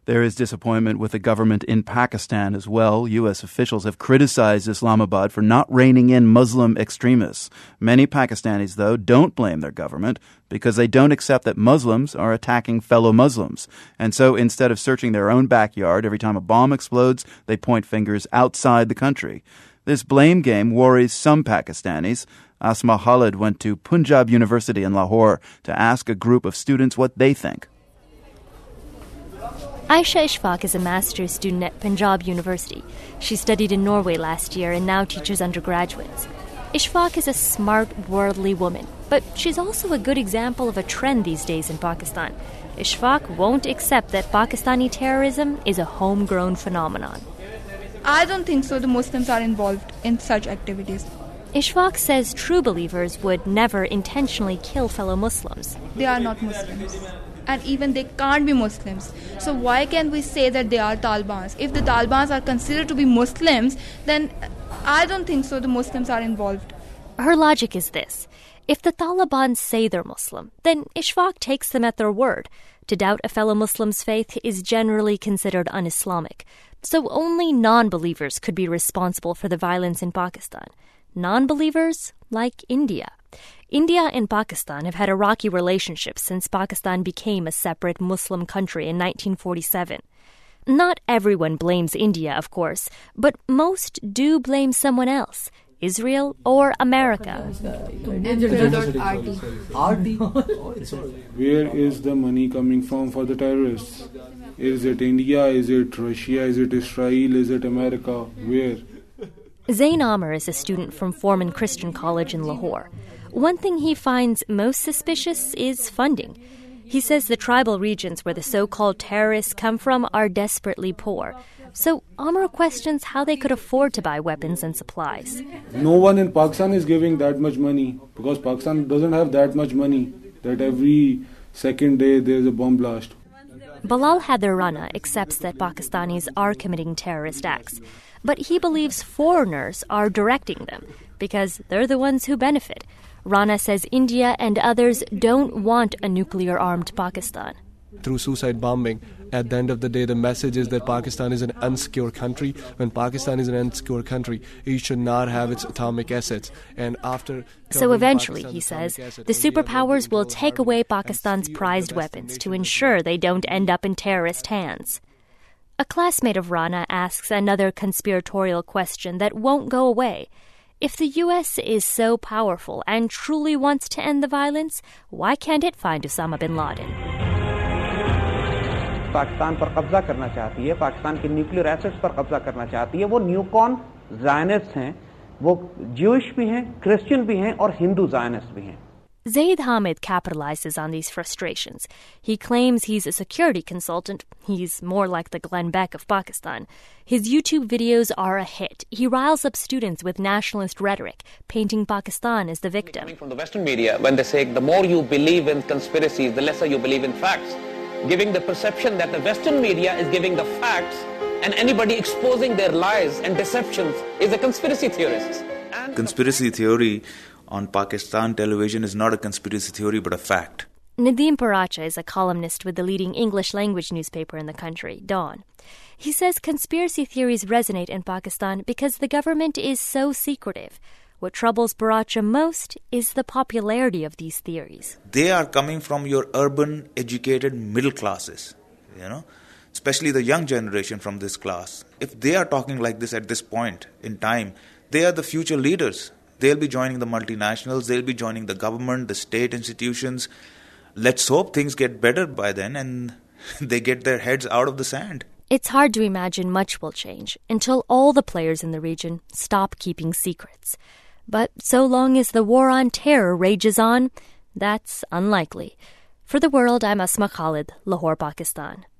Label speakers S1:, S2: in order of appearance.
S1: There is disappointment with the government in Pakistan as well. U.S. officials have criticized Islamabad for not reining in Muslim extremists. Many Pakistanis, though, don't blame their government because they don't accept that Muslims are attacking fellow Muslims. And so instead of searching their own backyard every time a bomb explodes, they point fingers outside the country. This blame game worries some Pakistanis. Asma Khalid went to Punjab University in Lahore to ask a group of students what they think.
S2: Aisha Ishfaq is a master's student at Punjab University. She studied in Norway last year and now teaches undergraduates. Ishfaq is a smart, worldly woman, but she's also a good example of a trend these days in Pakistan. Ishfaq won't accept that Pakistani terrorism is a homegrown phenomenon.
S3: I don't think so. The Muslims are involved in such activities.
S2: Ishfaq says true believers would never intentionally kill fellow Muslims.
S3: They are not Muslims. And even they can't be Muslims. So why can we say that they are Talibans? If the Talibans are considered to be Muslims, then I don't think so. The Muslims are involved.
S2: Her logic is this. If the Taliban say they're Muslim, then Ishfaq takes them at their word. To doubt a fellow Muslim's faith is generally considered un-Islamic. So only non-believers could be responsible for the violence in Pakistan. Non-believers like India. India and Pakistan have had a rocky relationship since Pakistan became a separate Muslim country in 1947. Not everyone blames India, of course, but most do blame someone else, Israel or America.
S4: Where is the money coming from for the terrorists? Is it India? Is it Russia? Is it Israel? Is it America? Where?
S2: Zain Amr is a student from Foreman Christian College in Lahore. One thing he finds most suspicious is funding. He says the tribal regions where the so-called terrorists come from are desperately poor. So Amr questions how they could afford to buy weapons and supplies.
S4: No one in Pakistan is giving that much money because Pakistan doesn't have that much money that every second day there's a bomb blast.
S2: Bilal Haider Rana accepts that Pakistanis are committing terrorist acts, but he believes foreigners are directing them because they're the ones who benefit. Rana says India and others don't want a nuclear-armed Pakistan.
S5: Through suicide bombing, at the end of the day, the message is that Pakistan is an unsecure country. When Pakistan is an unsecure country, it should not have its atomic assets. And
S2: So eventually, he says, the superpowers will take away Pakistan's prized weapons to ensure they don't end up in terrorist hands. A classmate of Rana asks another conspiratorial question that won't go away. If the U.S. is so powerful and truly wants to end the violence, why can't it find Osama bin Laden?
S6: Pakistan पर कब्जा करना चाहती है, पाकिस्तान के nuclear assets पर कब्जा करना चाहती है। वो न्यूकॉन ज़ायनिस्ट हैं, वो ज्यूइश भी हैं, क्रिश्चियन भी हैं और हिंदू ज़ायनिस्ट भी हैं।
S2: Zaid Hamid capitalizes on these frustrations. He claims he's a security consultant. He's more like the Glenn Beck of Pakistan. His YouTube videos are a hit. He riles up students with nationalist rhetoric, painting Pakistan as the victim.
S7: From the Western media, when they say the more you believe in conspiracies, the lesser you believe in facts, giving the perception that the Western media is giving the facts and anybody exposing their lies and deceptions is a conspiracy theorist.
S8: Conspiracy theory on Pakistan television is not a conspiracy theory but a fact.
S2: Nadeem Paracha is a columnist with the leading English-language newspaper in the country, Dawn. He says conspiracy theories resonate in Pakistan because the government is so secretive. What troubles Paracha most is the popularity of these theories.
S8: They are coming from your urban, educated middle classes, especially the young generation from this class. If they are talking like this at this point in time, they are the future leaders. They'll be joining the multinationals, they'll be joining the government, the state institutions. Let's hope things get better by then and they get their heads out of the sand.
S2: It's hard to imagine much will change until all the players in the region stop keeping secrets. But so long as the war on terror rages on, that's unlikely. For The World, I'm Asma Khalid, Lahore, Pakistan.